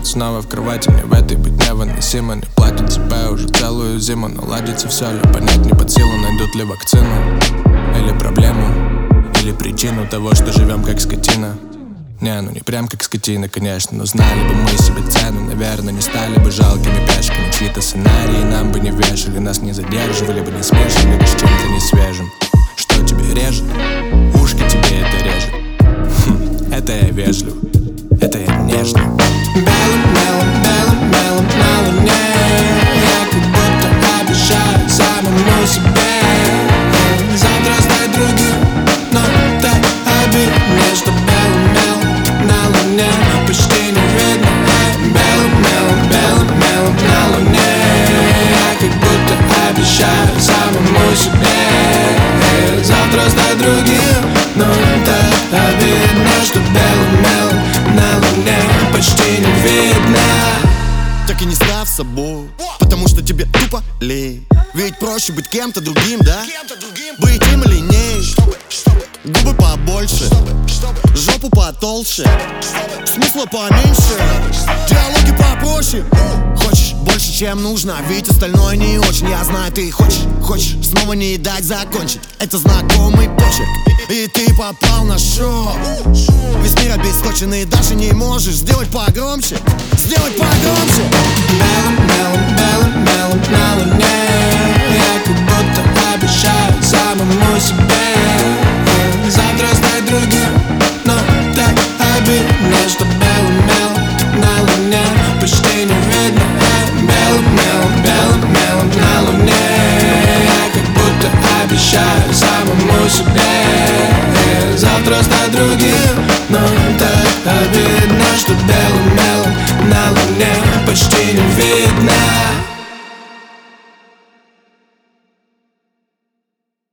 ты снова в кровати. Мне в этой быть невыносимо. Не платят тебя уже целую зиму. Наладится все ли, понять не под силу. Найдут ли вакцину или проблему, или причину того, что живем как скотина. Не, ну не прям как скотина, конечно. Но знали бы мы себе цену, наверное, не стали бы жалкими пешками. Чьи-то сценарии нам бы не вешали, нас не задерживали бы, не смешивали бы с чем-то несвежим. Что тебе режет? Ушки тебе это режет. Это я вежлив, это я нежный. Белым, белым, белым, белым на луне. Я как будто обещаю самому себе завтра стать другим, но так обидно, что белым, белым на луне почти не видно. Белым, белым, белым, белым на луне. Я как будто обещаю самому себе завтра стать другим, но так обидно, что белым, белым на луне почти не видно. Так и не став собой, потому что тебе тупо лень. Ведь проще быть кем-то другим, да? Быть им или ней. Губы побольше, жопу потолще, смысла поменьше, диалоги попроще. Хочешь больше, чем нужно, ведь остальное не очень. Я знаю, ты хочешь снова не дать закончить. Это знакомый почерк, и ты попал на шоу. Весь мир обескочен, и даже не можешь сделать погромче. Сделать погромче. Белым, белым, белым, белым на луне.